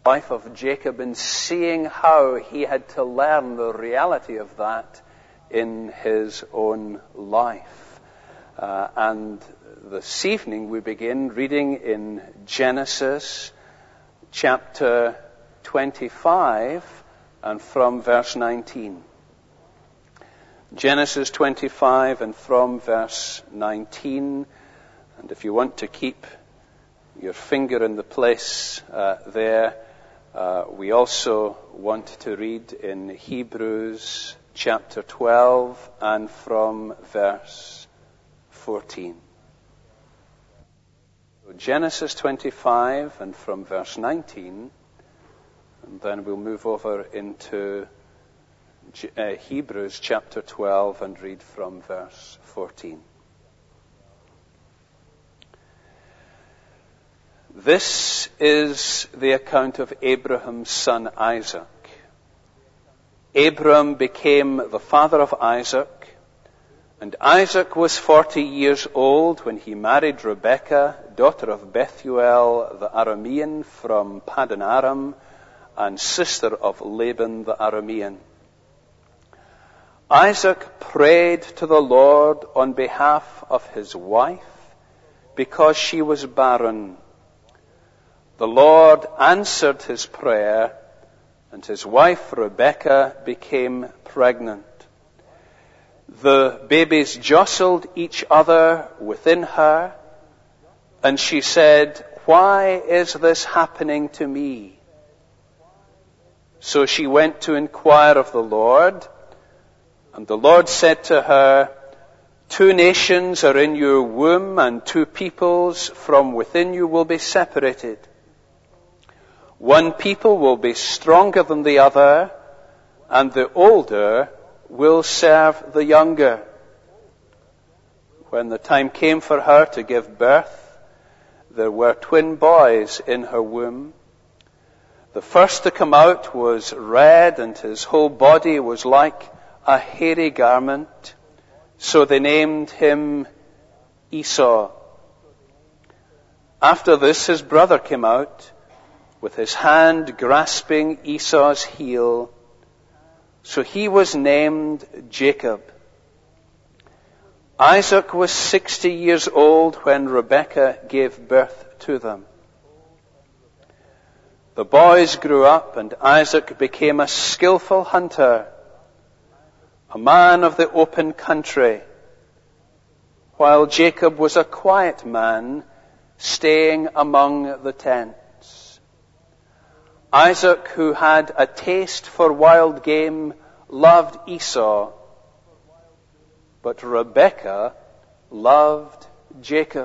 life of Jacob and seeing how he had to learn the reality of that in his own life. And this evening we begin reading in Genesis chapter 25 and from verse 19. Genesis 25 and from verse 19. And if you want to keep your finger in the place there, we also want to read in Hebrews chapter 12 and from verse 14. So Genesis 25 and from verse 19, and then we'll move over into Hebrews chapter 12 and read from verse 14. This is the account of Abraham's son Isaac. Abram became the father of Isaac, and Isaac was 40 years old when he married Rebekah, daughter of Bethuel the Aramean from Paddan Aram, and sister of Laban the Aramean. Isaac prayed to the Lord on behalf of his wife because she was barren. The Lord answered his prayer, and his wife Rebekah became pregnant. The babies jostled each other within her, and she said, "Why is this happening to me?" So she went to inquire of the Lord, and the Lord said to her, "Two nations are in your womb, and two peoples from within you will be separated. One people will be stronger than the other, and the older will serve the younger." When the time came for her to give birth, there were twin boys in her womb. The first to come out was red, and his whole body was like a hairy garment. So they named him Esau. After this, his brother came out, with his hand grasping Esau's heel. So he was named Jacob. Isaac was 60 years old when Rebekah gave birth to them. The boys grew up, and Isaac became a skillful hunter, a man of the open country, while Jacob was a quiet man, staying among the tents. Isaac, who had a taste for wild game, loved Esau, but Rebekah loved Jacob.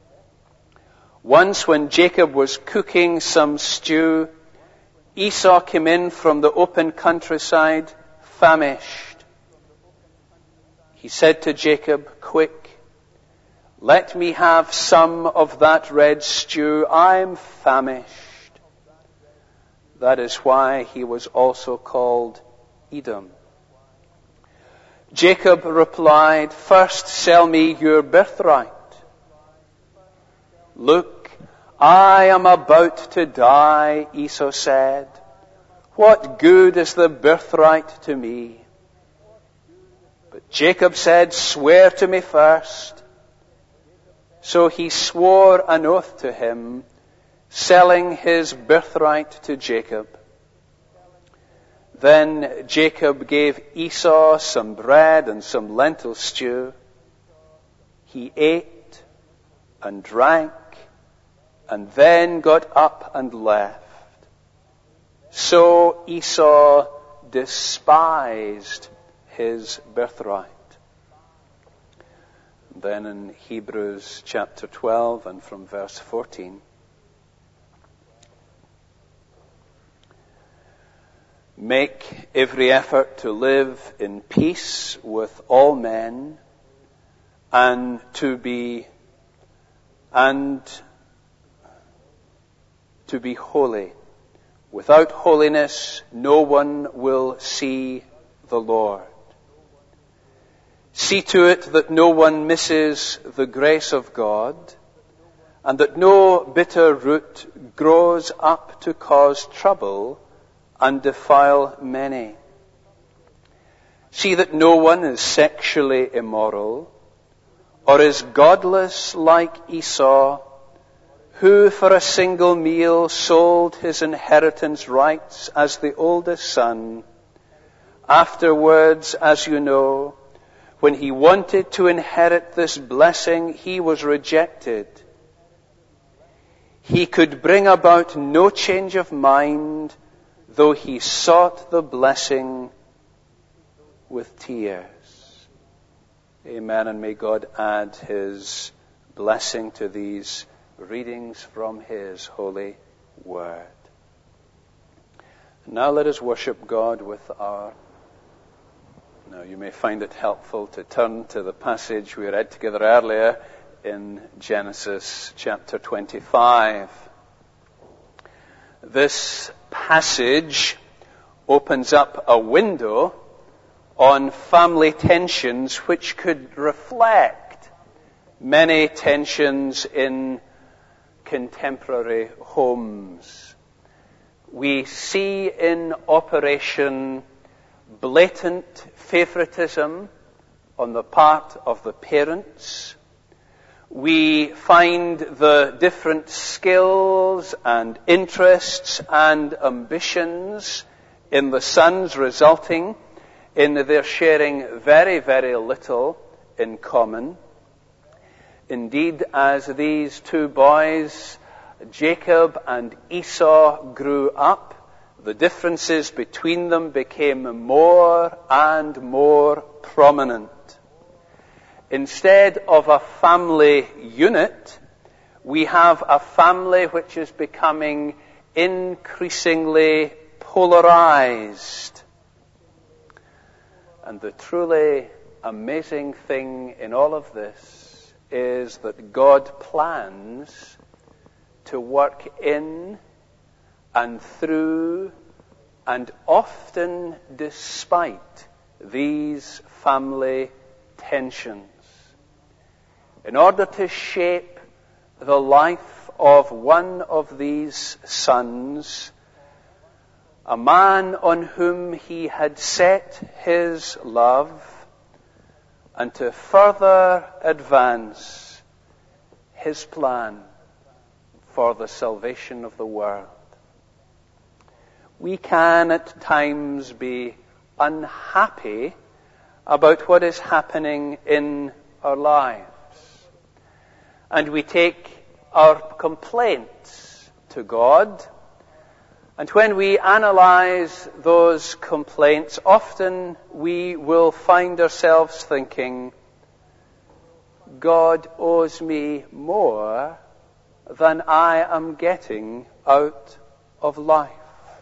Once when Jacob was cooking some stew, Esau came in from the open countryside, famished. He said to Jacob, "Quick, let me have some of that red stew. I'm famished." That is why he was also called Edom. Jacob replied, "First sell me your birthright." "Look, I am about to die," Esau said. "What good is the birthright to me?" But Jacob said, "Swear to me first." So he swore an oath to him, selling his birthright to Jacob. Then Jacob gave Esau some bread and some lentil stew. He ate and drank and then got up and left. So Esau despised his birthright. Then in Hebrews chapter 12 and from verse 14. Make every effort to live in peace with all men and to be holy. Without holiness, no one will see the Lord. See to it that no one misses the grace of God and that no bitter root grows up to cause trouble and defile many. See that no one is sexually immoral, or is godless like Esau, who for a single meal sold his inheritance rights as the oldest son. Afterwards, as you know, when he wanted to inherit this blessing, he was rejected. He could bring about no change of mind, though he sought the blessing with tears. Amen, and may God add his blessing to these readings from his holy word. Now let us worship God with our... Now you may find it helpful to turn to the passage we read together earlier in Genesis chapter 25. This passage opens up a window on family tensions which could reflect many tensions in contemporary homes. We see in operation blatant favoritism on the part of the parents. We find the different skills and interests and ambitions in the sons resulting in their sharing very, very little in common. Indeed, as these two boys, Jacob and Esau, grew up, the differences between them became more and more prominent. Instead of a family unit, we have a family which is becoming increasingly polarized. And the truly amazing thing in all of this is that God plans to work in and through and often despite these family tensions, in order to shape the life of one of these sons, a man on whom he had set his love, and to further advance his plan for the salvation of the world. We can at times be unhappy about what is happening in our lives. And we take our complaints to God. And when we analyze those complaints, often we will find ourselves thinking, God owes me more than I am getting out of life.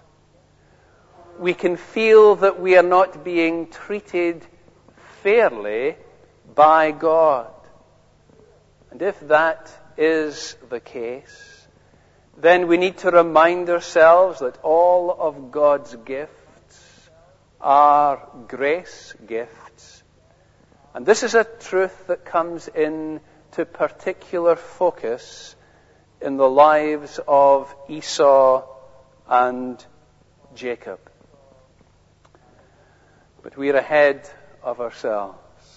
We can feel that we are not being treated fairly by God. And if that is the case, then we need to remind ourselves that all of God's gifts are grace gifts. And this is a truth that comes in to particular focus in the lives of Esau and Jacob. But we're ahead of ourselves.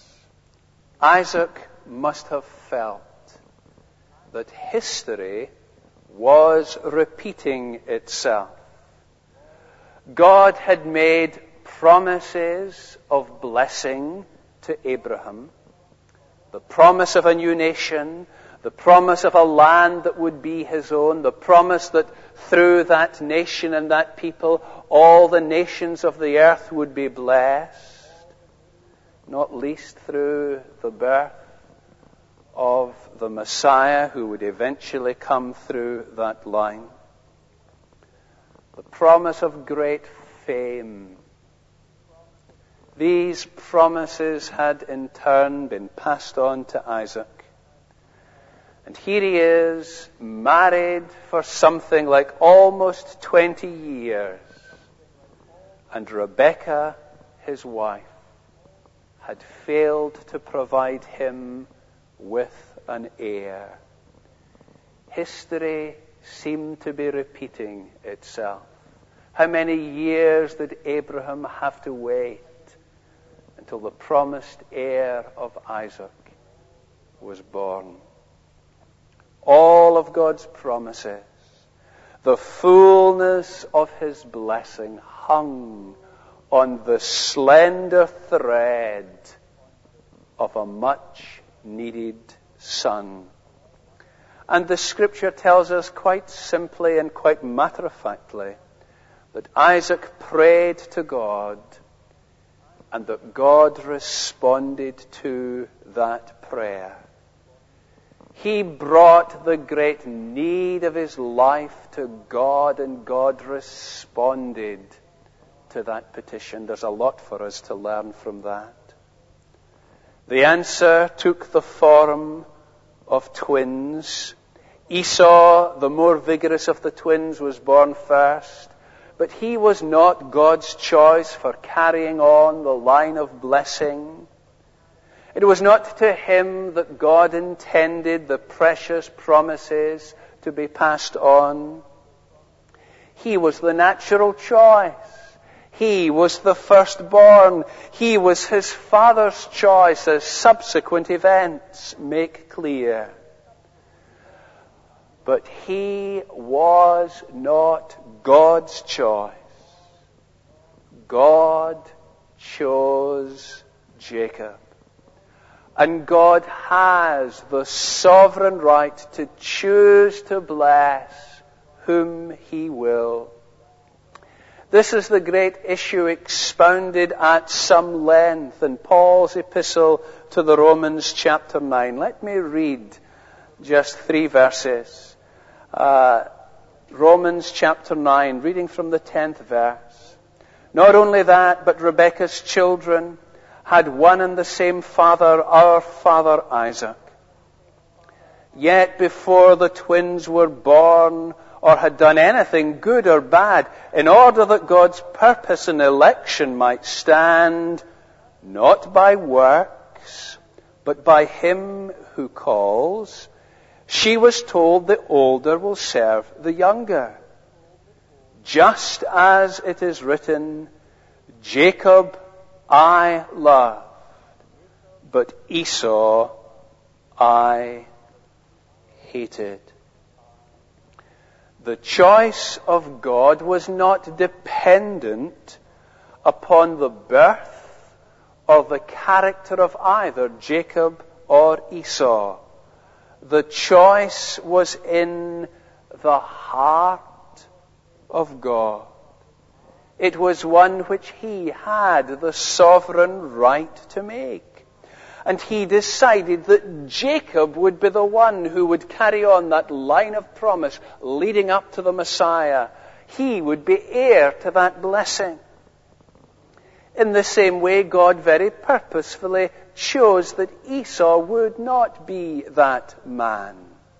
Isaac must have felt that history was repeating itself. God had made promises of blessing to Abraham, the promise of a new nation, the promise of a land that would be his own, the promise that through that nation and that people, all the nations of the earth would be blessed, not least through the birth of the Messiah who would eventually come through that line. The promise of great fame. These promises had in turn been passed on to Isaac. And here he is, married for something like almost 20 years. And Rebekah, his wife, had failed to provide him with an heir. history seemed to be repeating itself. How many years did Abraham have to wait until the promised heir of Isaac was born? All of God's promises, the fullness of his blessing hung on the slender thread of a much-needed son. And the Scripture tells us quite simply and quite matter-of-factly that Isaac prayed to God and that God responded to that prayer. He brought the great need of his life to God, and God responded to that petition. There's a lot for us to learn from that. The answer took the form of twins. Esau, the more vigorous of the twins, was born first, but he was not God's choice for carrying on the line of blessing. It was not to him that God intended the precious promises to be passed on. He was the natural choice. He was the firstborn. He was his father's choice, as subsequent events make clear. But he was not God's choice. God chose Jacob. And God has the sovereign right to choose to bless whom he will. This is the great issue expounded at some length in Paul's epistle to the Romans chapter 9. Let me read just 3 verses. Romans chapter 9, reading from the 10th verse. Not only that, but Rebekah's children had one and the same father, our father Isaac. Yet before the twins were born or had done anything good or bad, in order that God's purpose in election might stand, not by works, but by him who calls, she was told the older will serve the younger. Just as it is written, Jacob I loved, but Esau I hated. The choice of God was not dependent upon the birth or the character of either Jacob or Esau. The choice was in the heart of God. It was one which he had the sovereign right to make. And he decided that Jacob would be the one who would carry on that line of promise leading up to the Messiah. He would be heir to that blessing. In the same way, God very purposefully chose that Esau would not be that man.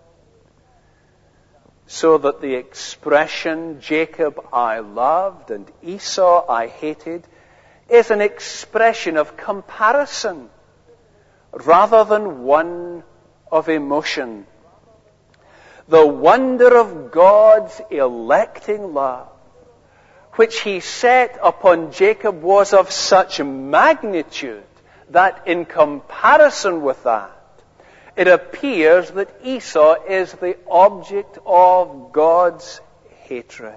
So that the expression, Jacob I loved and Esau I hated, is an expression of comparison rather than one of emotion. The wonder of God's electing love, which he set upon Jacob, was of such magnitude that in comparison with that, it appears that Esau is the object of God's hatred.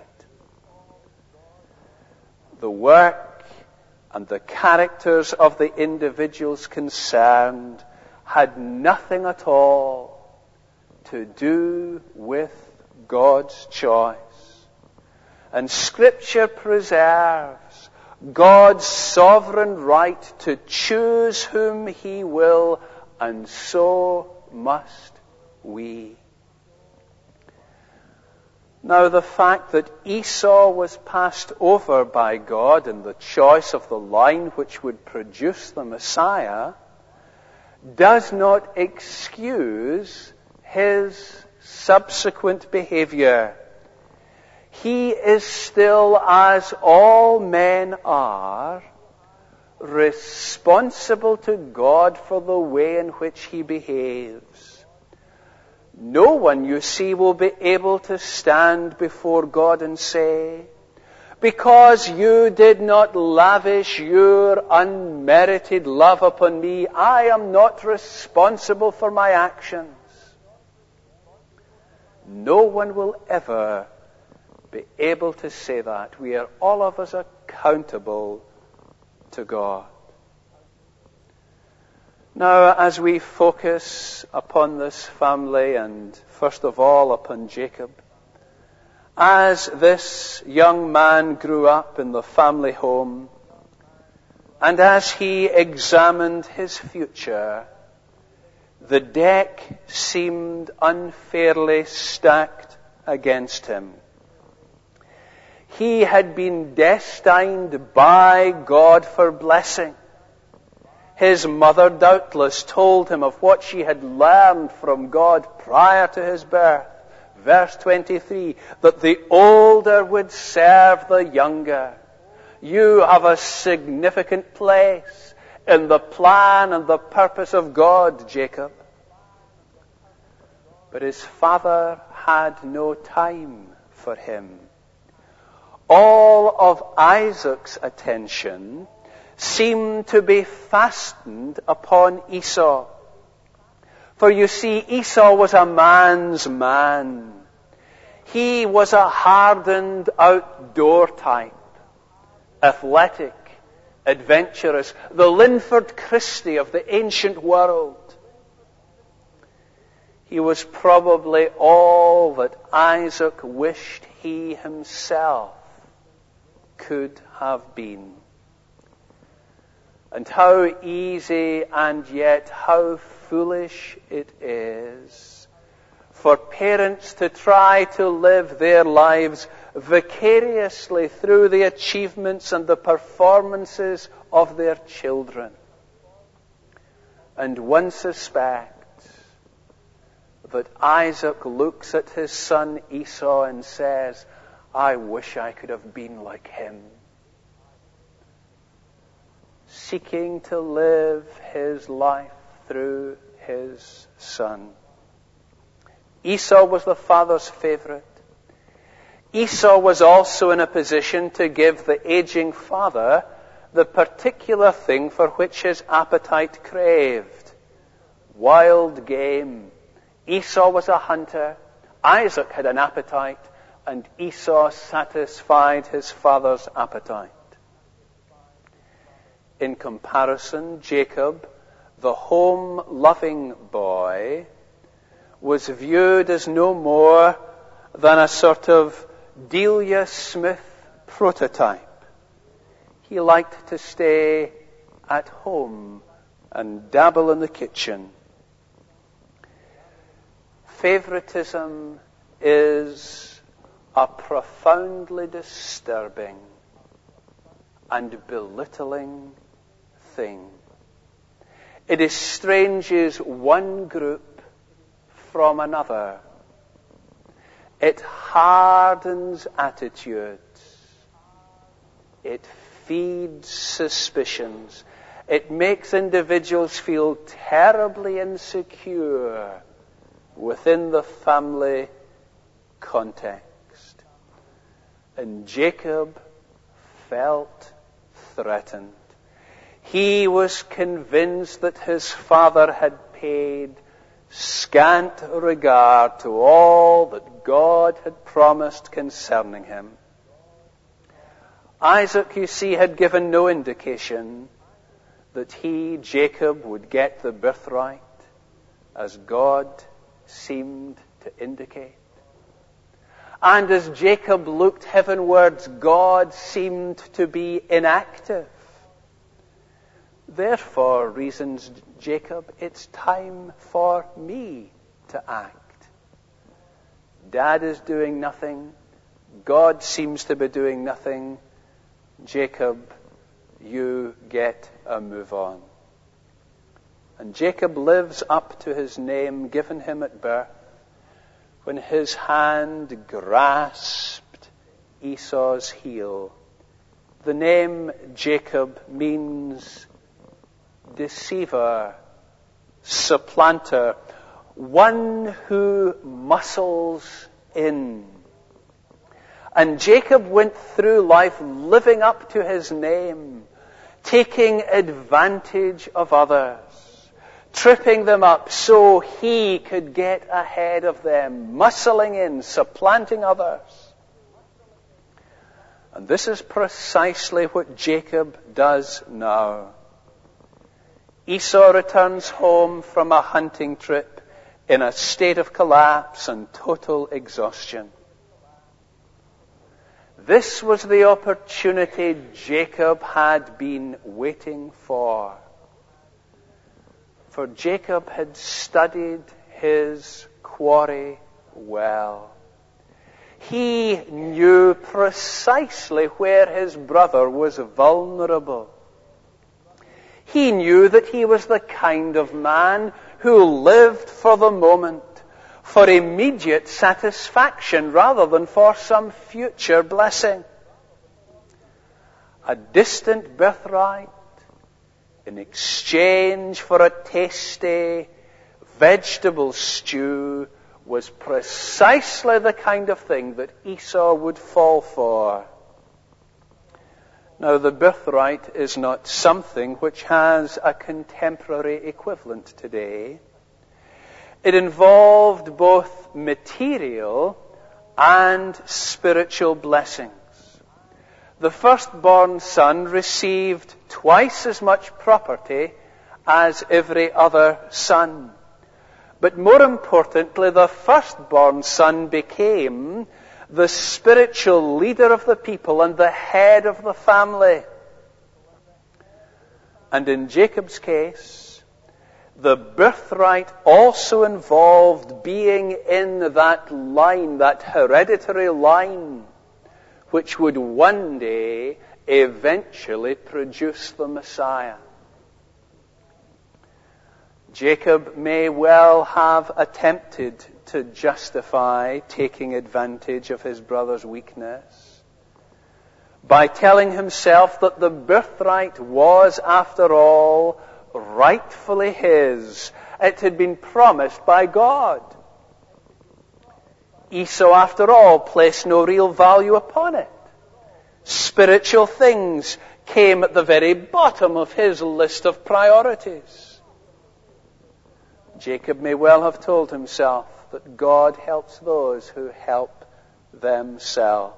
The work and the characters of the individuals concerned had nothing at all to do with God's choice. And Scripture preserves God's sovereign right to choose whom he will, and so must we. Now, the fact that Esau was passed over by God in the choice of the line which would produce the Messiah does not excuse his subsequent behavior. He is still, as all men are, responsible to God for the way in which he behaves. No one, you see, will be able to stand before God and say, because you did not lavish your unmerited love upon me, I am not responsible for my actions. No one will ever be able to say that. We are all of us accountable to God. Now, as we focus upon this family, and first of all upon Jacob, as this young man grew up in the family home, and as he examined his future, the deck seemed unfairly stacked against him. He had been destined by God for blessing. His mother doubtless told him of what she had learned from God prior to his birth. Verse 23, that the older would serve the younger. You have a significant place in the plan and the purpose of God, Jacob. But his father had no time for him. All of Isaac's attention seemed to be fastened upon Esau. For you see, Esau was a man's man. He was a hardened outdoor type, athletic, adventurous, the Linford Christie of the ancient world. He was probably all that Isaac wished he himself could have been. And how easy and yet how foolish it is for parents to try to live their lives vicariously through the achievements and the performances of their children. And one suspects that Isaac looks at his son Esau and says, I wish I could have been like him. Seeking to live his life through his son. Esau was the father's favorite. Esau was also in a position to give the aging father the particular thing for which his appetite craved. Wild game. Esau was a hunter. Isaac had an appetite, and Esau satisfied his father's appetite. In comparison, Jacob, the home-loving boy, was viewed as no more than a sort of Delia Smith prototype. He liked to stay at home and dabble in the kitchen. Favoritism is a profoundly disturbing and belittling thing. It estranges one group from another. It hardens attitudes. It feeds suspicions. It makes individuals feel terribly insecure within the family context. And Jacob felt threatened. He was convinced that his father had paid scant regard to all that God had promised concerning him. Isaac, you see, had given no indication that he, Jacob, would get the birthright, as God seemed to indicate. And as Jacob looked heavenwards, God seemed to be inactive. Therefore, reasons Jacob, it's time for me to act. Dad is doing nothing. God seems to be doing nothing. Jacob, you get a move on. And Jacob lives up to his name given him at birth when his hand grasped Esau's heel. The name Jacob means deceiver, supplanter, one who muscles in. And Jacob went through life living up to his name, taking advantage of others, tripping them up so he could get ahead of them, muscling in, supplanting others. And this is precisely what Jacob does now. Esau returns home from a hunting trip in a state of collapse and total exhaustion. This was the opportunity Jacob had been waiting for. For Jacob had studied his quarry well. He knew precisely where his brother was vulnerable. He knew that he was the kind of man who lived for the moment, for immediate satisfaction rather than for some future blessing. A distant birthright in exchange for a tasty vegetable stew was precisely the kind of thing that Esau would fall for. Now, the birthright is not something which has a contemporary equivalent today. It involved both material and spiritual blessings. The firstborn son received twice as much property as every other son. But more importantly, the firstborn son became the spiritual leader of the people and the head of the family. And in Jacob's case, the birthright also involved being in that line, that hereditary line, which would one day eventually produce the Messiah. Jacob may well have attempted to justify taking advantage of his brother's weakness by telling himself that the birthright was, after all, rightfully his. It had been promised by God. Esau, after all, placed no real value upon it. Spiritual things came at the very bottom of his list of priorities. Jacob may well have told himself that God helps those who help themselves.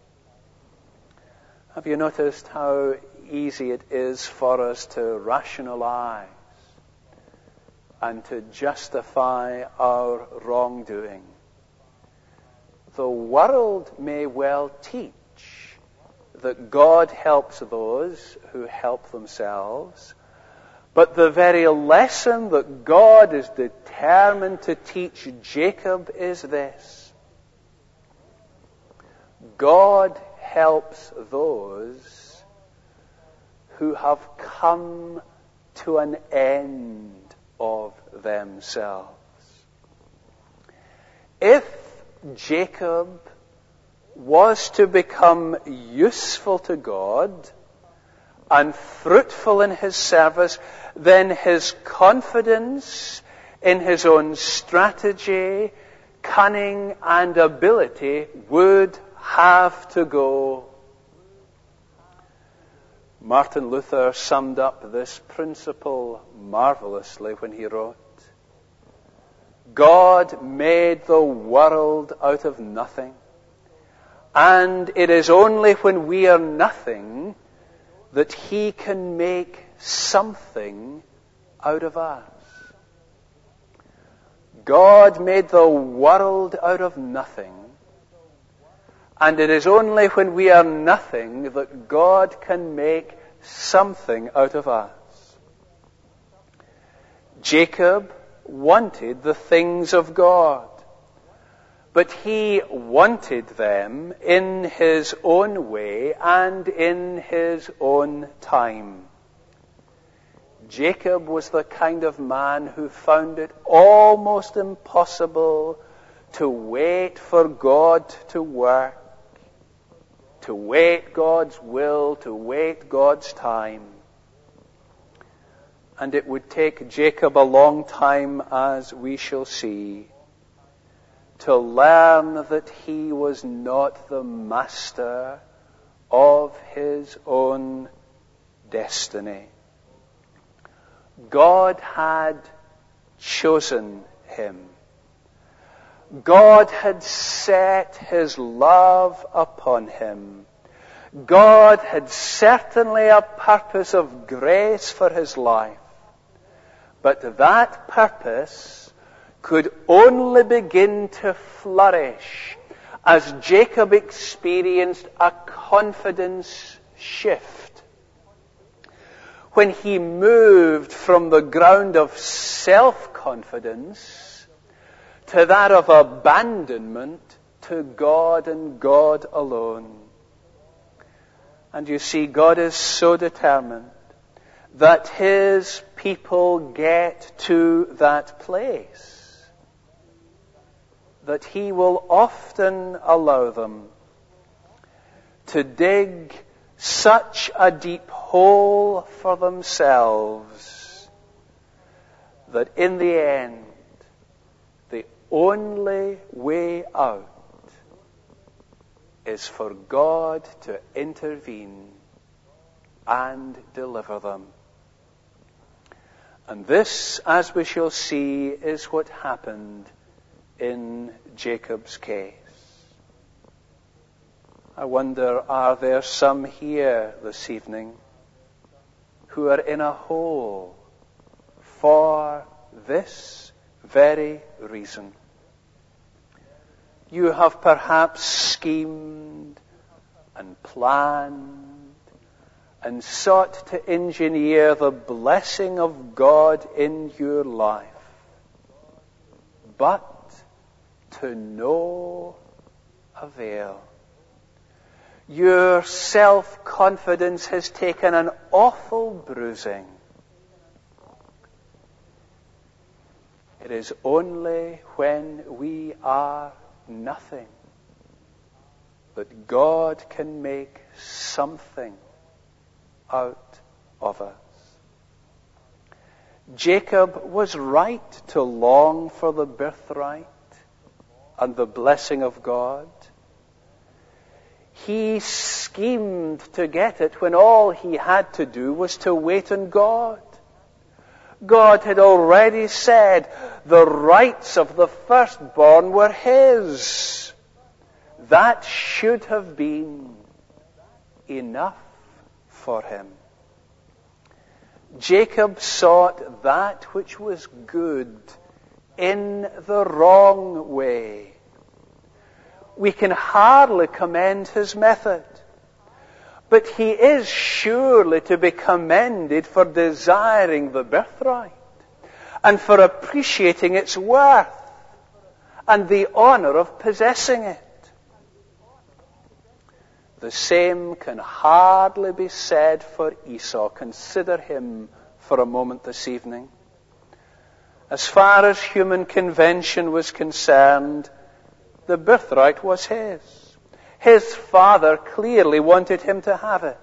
Have you noticed how easy it is for us to rationalize and to justify our wrongdoing? The world may well teach that God helps those who help themselves, but the very lesson that God is determined to teach Jacob is this: God helps those who have come to an end of themselves. If Jacob was to become useful to God and fruitful in his service, then his confidence in his own strategy, cunning, and ability would have to go. Martin Luther summed up this principle marvelously when he wrote, God made the world out of nothing, and it is only when we are nothing that He can make something out of us. God made the world out of nothing, and it is only when we are nothing that God can make something out of us. Jacob wanted the things of God, but he wanted them in his own way and in his own time. Jacob was the kind of man who found it almost impossible to wait for God to work, to wait God's will, to wait God's time. And it would take Jacob a long time, as we shall see, to learn that he was not the master of his own destiny. God had chosen him. God had set his love upon him. God had certainly a purpose of grace for his life. But that purpose could only begin to flourish as Jacob experienced a confidence shift. When he moved from the ground of self-confidence to that of abandonment to God and God alone. And you see, God is so determined that his people get to that place, that he will often allow them to dig such a deep hole for themselves that in the end, the only way out is for God to intervene and deliver them. And this, as we shall see, is what happened in Jacob's case. I wonder, are there some here this evening who are in a hole for this very reason? You have perhaps schemed and planned and sought to engineer the blessing of God in your life, but to no avail. Your self-confidence has taken an awful bruising. It is only when we are nothing that God can make something out of us. Jacob was right to long for the birthright and the blessing of God. He schemed to get it when all he had to do was to wait on God. God had already said the rights of the firstborn were his. That should have been enough for him. Jacob sought that which was good in the wrong way. We can hardly commend his method, but he is surely to be commended for desiring the birthright and for appreciating its worth and the honor of possessing it. The same can hardly be said for Esau. Consider him for a moment this evening. As far as human convention was concerned, the birthright was his. His father clearly wanted him to have it.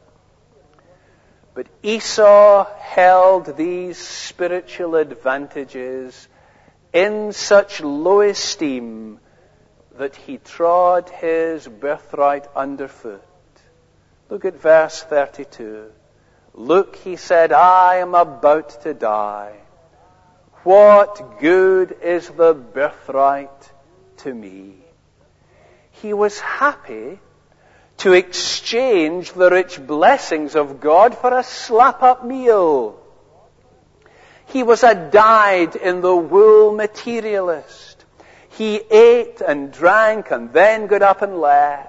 But Esau held these spiritual advantages in such low esteem that he trod his birthright underfoot. Look at verse 32. Look, he said, I am about to die. What good is the birthright to me? He was happy to exchange the rich blessings of God for a slap-up meal. He was a dyed-in-the-wool materialist. He ate and drank and then got up and left.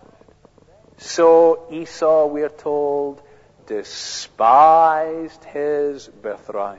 So Esau, we are told, despised his birthright.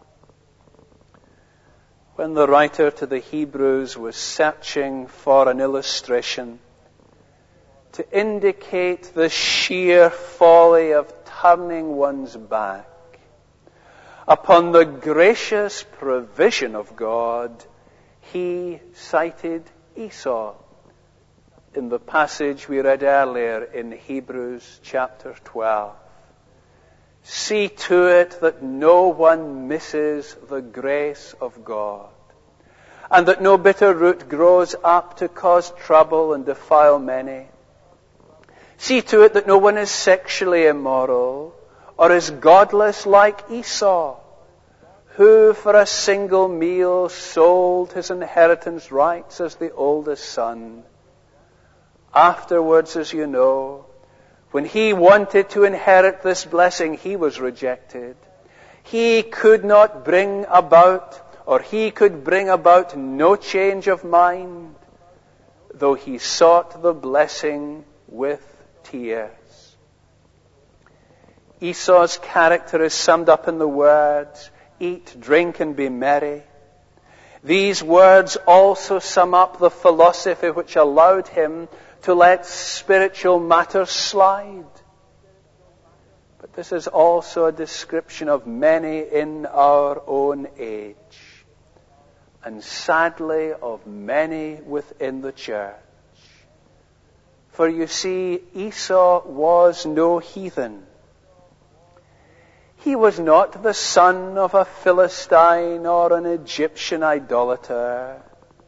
When the writer to the Hebrews was searching for an illustration to indicate the sheer folly of turning one's back upon the gracious provision of God, he cited Esau in the passage we read earlier in Hebrews chapter 12. See to it that no one misses the grace of God, and that no bitter root grows up to cause trouble and defile many. See to it that no one is sexually immoral or is godless like Esau, who for a single meal sold his inheritance rights as the oldest son. Afterwards, as you know, when he wanted to inherit this blessing, he was rejected. He could bring about no change of mind, though he sought the blessing with tears. Esau's character is summed up in the words, "Eat, drink, and be merry." These words also sum up the philosophy which allowed him to let spiritual matters slide. But this is also a description of many in our own age, and sadly of many within the church. For you see, Esau was no heathen. He was not the son of a Philistine or an Egyptian idolater.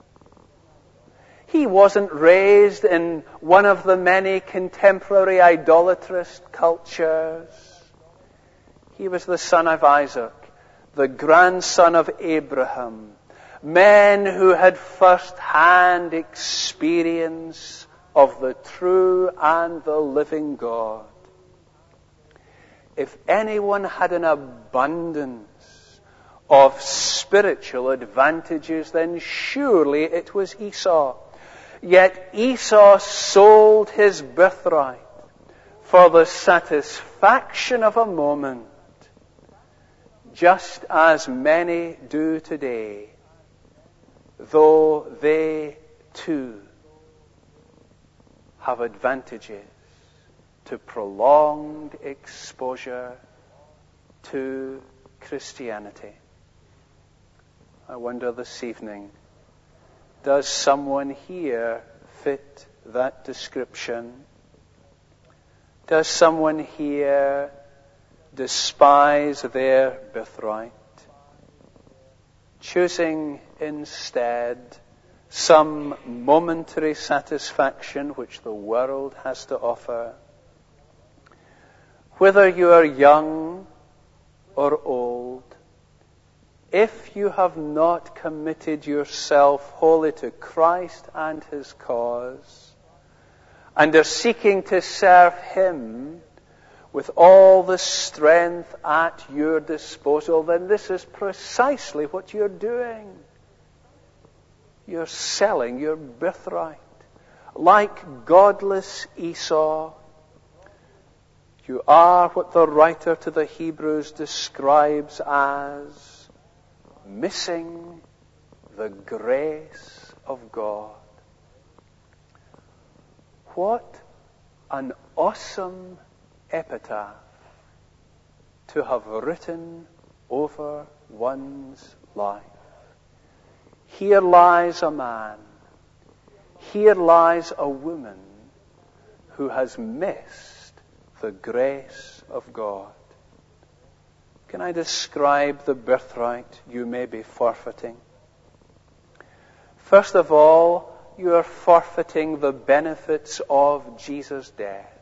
He wasn't raised in one of the many contemporary idolatrous cultures. He was the son of Isaac, the grandson of Abraham, men who had first-hand experience of the true and the living God. If anyone had an abundance of spiritual advantages, then surely it was Esau. Yet Esau sold his birthright for the satisfaction of a moment, just as many do today, though they too have advantages to prolonged exposure to Christianity. I wonder this evening, does someone here fit that description? Does someone here despise their birthright, choosing instead some momentary satisfaction which the world has to offer? Whether you are young or old, if you have not committed yourself wholly to Christ and His cause, and are seeking to serve Him with all the strength at your disposal, then this is precisely what you're doing. You're selling your birthright. Like godless Esau, you are what the writer to the Hebrews describes as missing the grace of God. What an awesome epitaph to have written over one's life. Here lies a man, here lies a woman who has missed the grace of God. Can I describe the birthright you may be forfeiting? First of all, you are forfeiting the benefits of Jesus' death.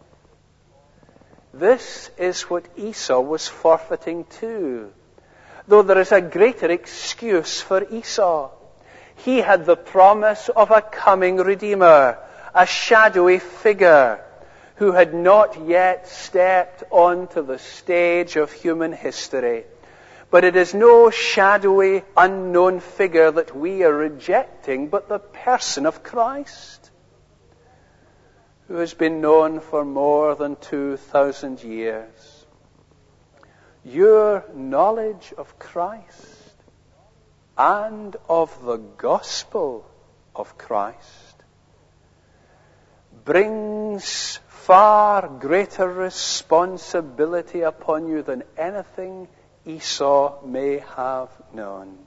This is what Esau was forfeiting too, though there is a greater excuse for Esau. He had the promise of a coming Redeemer, a shadowy figure who had not yet stepped onto the stage of human history. But it is no shadowy, unknown figure that we are rejecting, but the person of Christ, who has been known for more than 2,000 years. Your knowledge of Christ and of the gospel of Christ brings far greater responsibility upon you than anything Esau may have known.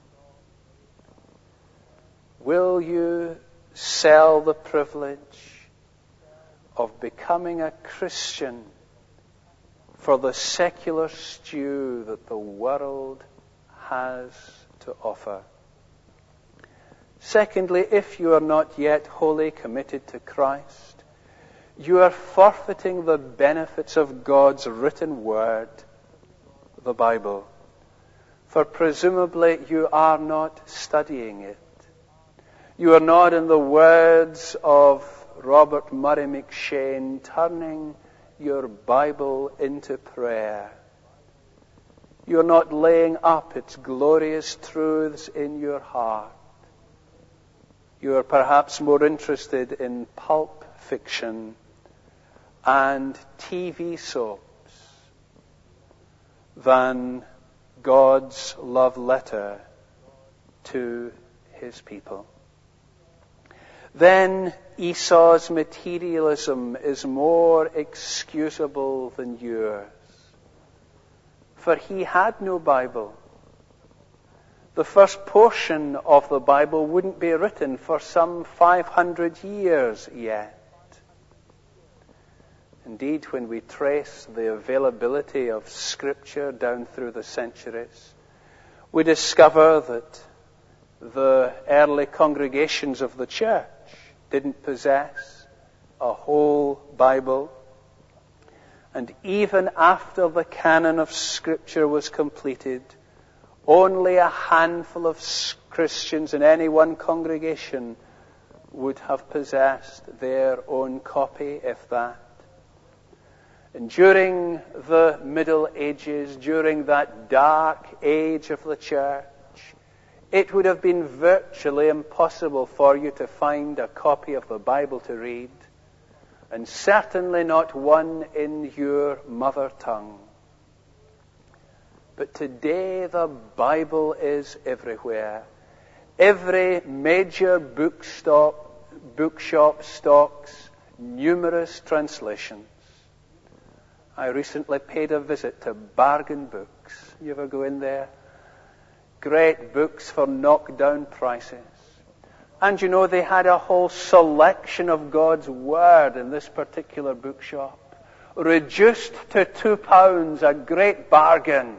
Will you sell the privilege of becoming a Christian for the secular stew that the world has to offer. Secondly, if you are not yet wholly committed to Christ, you are forfeiting the benefits of God's written word, the Bible. For presumably you are not studying it. You are not, in the words of Robert Murray McShane, turning your Bible into prayer. You are not laying up its glorious truths in your heart. You are perhaps more interested in pulp fiction and TV soaps than God's love letter to his people. Then Esau's materialism is more excusable than yours, for he had no Bible. The first portion of the Bible wouldn't be written for some 500 years yet. Indeed, when we trace the availability of Scripture down through the centuries, we discover that the early congregations of the church didn't possess a whole Bible. And even after the canon of Scripture was completed, only a handful of Christians in any one congregation would have possessed their own copy, if that. And during the Middle Ages, during that dark age of the church, it would have been virtually impossible for you to find a copy of the Bible to read, and certainly not one in your mother tongue. But today the Bible is everywhere. Every major bookshop stocks numerous translations. I recently paid a visit to Bargain Books. You ever go in there? Great books for knockdown prices. And you know, they had a whole selection of God's Word in this particular bookshop, reduced to £2, a great bargain.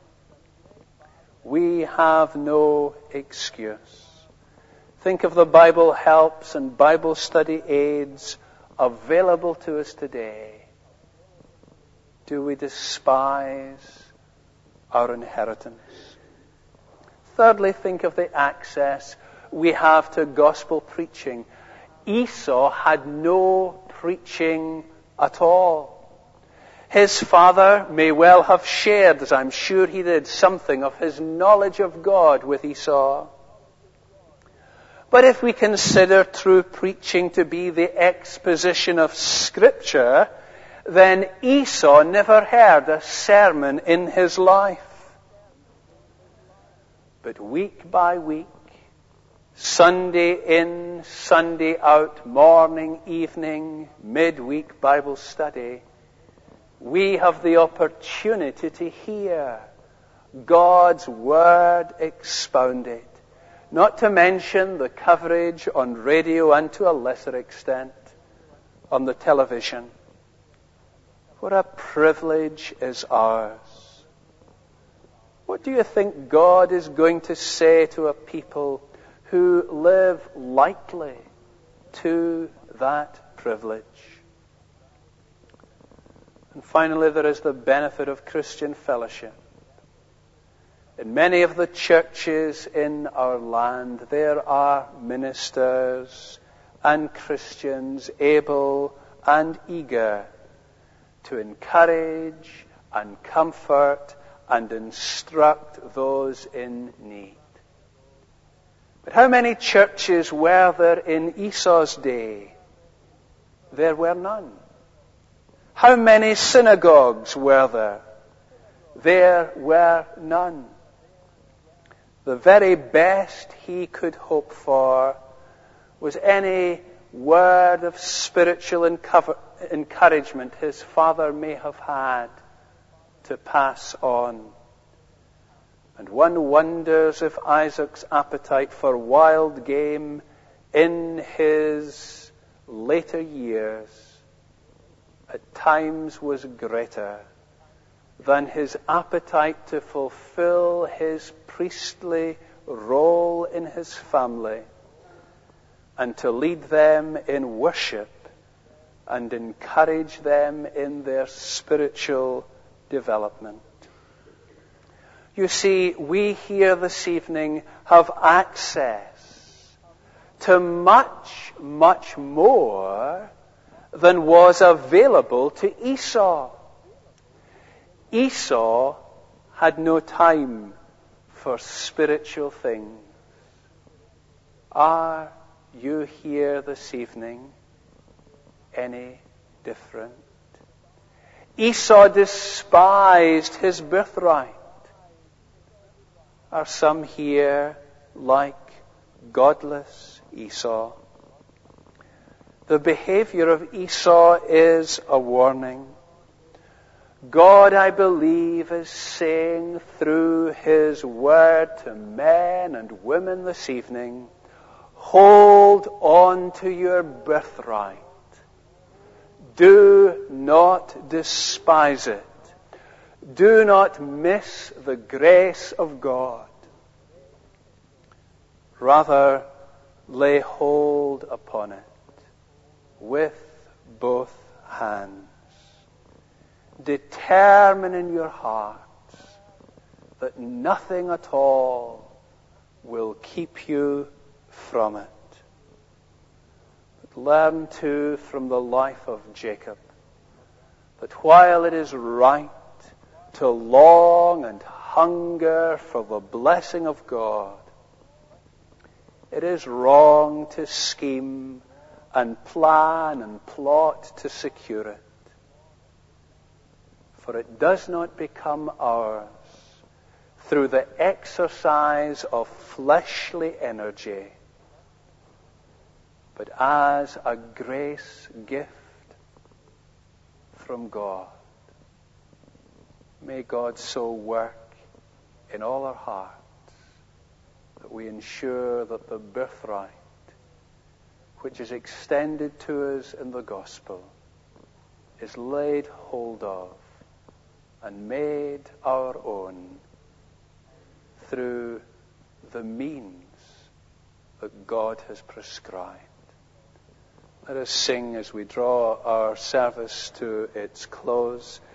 We have no excuse. Think of the Bible helps and Bible study aids available to us today. Do we despise our inheritance? Thirdly, think of the access we have to gospel preaching. Esau had no preaching at all. His father may well have shared, as I'm sure he did, something of his knowledge of God with Esau. But if we consider true preaching to be the exposition of Scripture, then Esau never heard a sermon in his life. But week by week, Sunday in, Sunday out, morning, evening, midweek Bible study, we have the opportunity to hear God's Word expounded. Not to mention the coverage on radio and to a lesser extent on the television. What a privilege is ours. What do you think God is going to say to a people who live lightly to that privilege? And finally, there is the benefit of Christian fellowship. In many of the churches in our land, there are ministers and Christians able and eager to encourage and comfort and instruct those in need. But how many churches were there in Esau's day? There were none. How many synagogues were there? There were none. The very best he could hope for was any word of spiritual encouragement his father may have had to pass on. And one wonders if Isaac's appetite for wild game in his later years at times was greater than his appetite to fulfill his priestly role in his family and to lead them in worship and encourage them in their spiritual development. You see, we here this evening have access to much, much more than was available to Esau. Esau had no time for spiritual things. Are you here this evening any different? Esau despised his birthright. Are some here like godless Esau? The behavior of Esau is a warning. God, I believe, is saying through his word to men and women this evening, hold on to your birthright. Do not despise it. Do not miss the grace of God. Rather, lay hold upon it with both hands. Determine in your hearts that nothing at all will keep you from it. But learn too from the life of Jacob that while it is right to long and hunger for the blessing of God, it is wrong to scheme and plan and plot to secure it. For it does not become ours through the exercise of fleshly energy, but as a grace gift from God. May God so work in all our hearts that we ensure that the birthright which is extended to us in the gospel is laid hold of and made our own through the means that God has prescribed. Let us sing as we draw our service to its close.